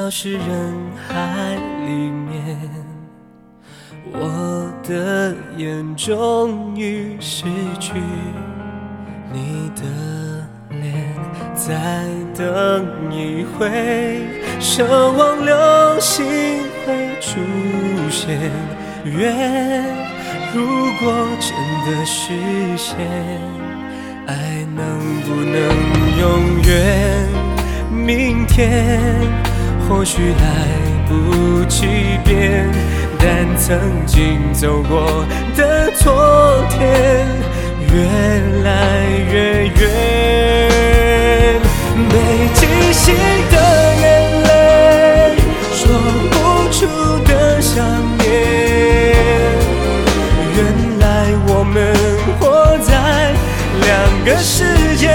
消失人海里面，我的眼终于失去你的脸，再等一回，奢望流星会出现。愿如果真的实现，爱能不能永远？明天或许来不及变，但曾经走过的昨天越来越远。没记性的眼泪，说不出的想念，原来我们活在两个世界。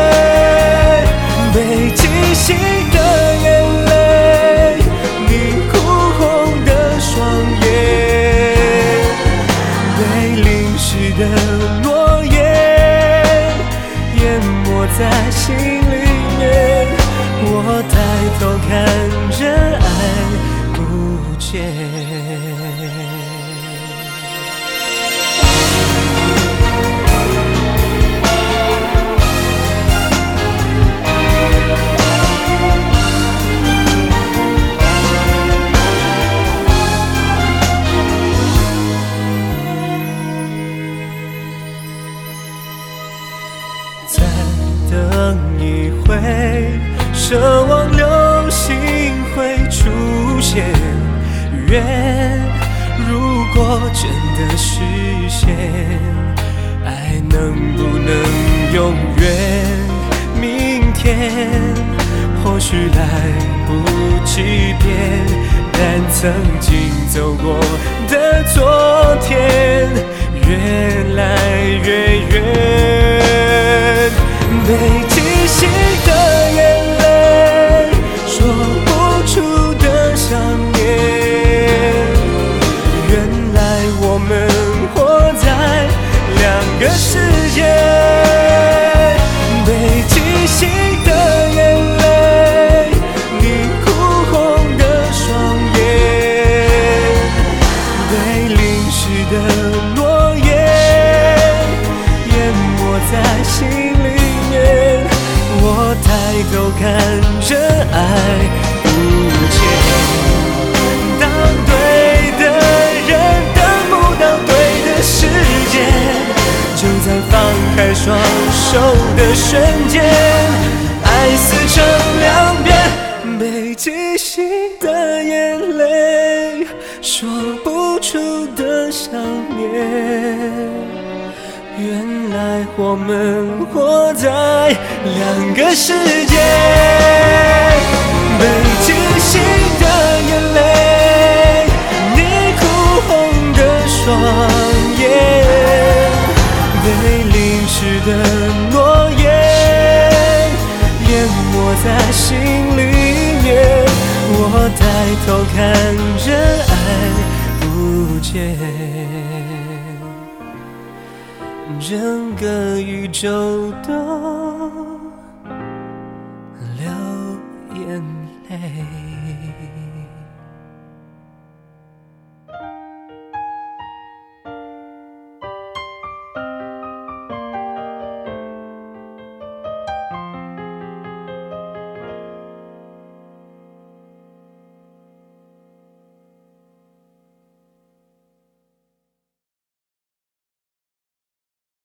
没记性的眼泪，你哭红的双眼，被淋湿的诺言淹没在心里面。我抬头看着爱不见。再等一回，奢望流星会出现。愿如果真的实现，爱能不能永远？明天或许来不及变，但曾经走过的昨天越来越远。没记性的眼泪，说不出的想念，原来我们活在两个世界。没记性的眼泪，你哭红的双眼，被淋湿的诺言淹没在心里。我抬头看着爱不见，当对的人等不到对的时间，就在放开双手的瞬间，爱撕成两边。没记性的眼泪，说不出的想念，原来我们活在两个世界。没记性的眼泪，你哭红的双眼，被淋湿的诺言淹没在心里面。我抬头看着爱不见，整个宇宙都流眼泪。